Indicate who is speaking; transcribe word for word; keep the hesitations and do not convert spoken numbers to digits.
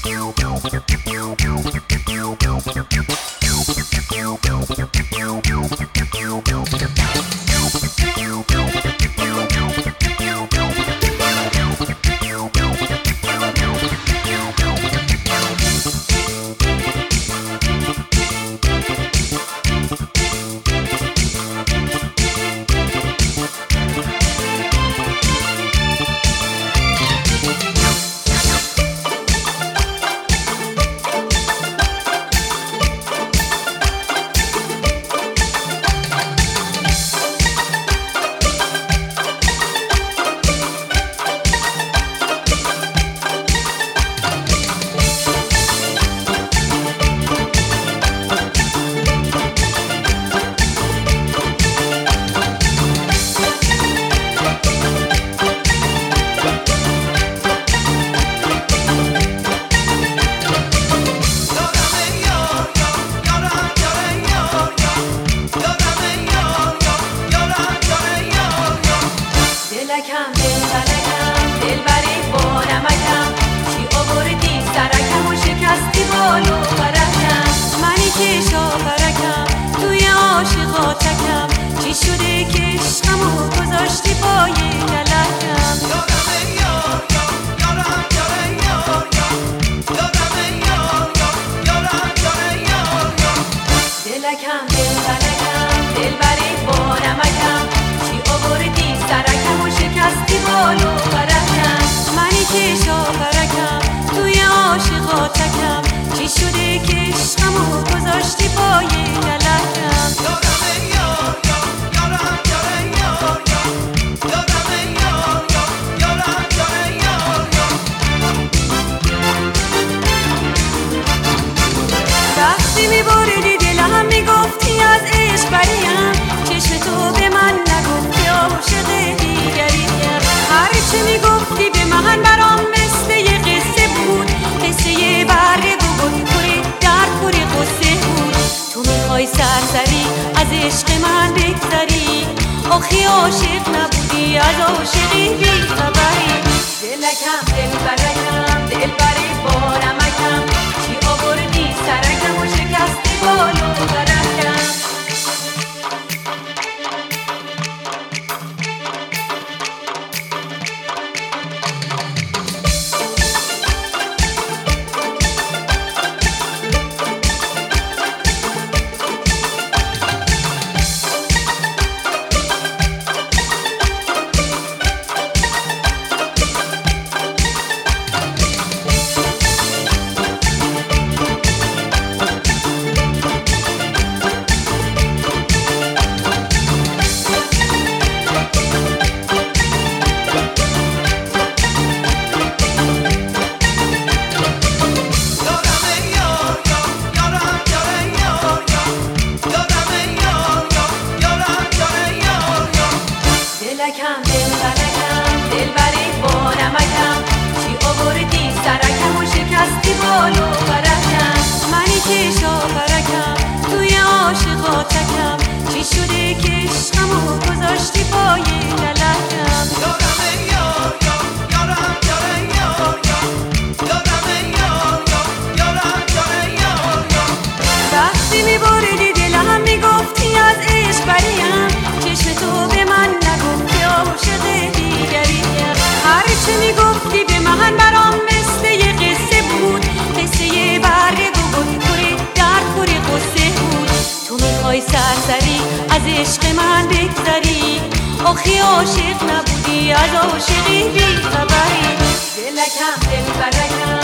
Speaker 1: دلکم دل بلکم دل بری با نمکم چی آوردی سرکم و شکستی بالو برکم منی که شاپرکم توی عاشقاتکم چی شده که عشقمو گذاشتی پای کلکم دلکم دل بلکم دل بری با نمکم چی آوردی سرکم و شکستی بالو برکم منی که شاپرکم توی عاشقاتکم چی شده که عشقمو گذاشتی پای کلکم وقتی میبردی دلم میگفتی از عشق بریم چشم تو به من نگفتی عاشق دیگریم هرچی میگفتی به من برام مثل یه قصه بود قصه یه برگ بود پره در پره قصه بود تو میخوای سرسری از عشق من بگذری آخی عاشق نبودی از عاشقی بی خبری دلکم دل برکم دل بری با نمکم چی آوردی سرکم و شکستی بالو برکم دلکم دل بلکم دل بری با نمکم چی آوردی سرکم و شکستی بالو برکم منی که شاپرکم توی عاشقاتکم چی شده که عشقمو گذاشتی پای کلکم وقتی میبردی دلم میگفتی از عشق بریم چشم تو به من نگفتی عاشق دیگریم هرچی میگفتی به من برام مثل یه قصه بود قصه یه برگ بود پره در پره قصه بود تو میخوای سرسری از عشق من بگذری آخی عاشق نبودی از عاشقی بی خبری دلکم دل برکم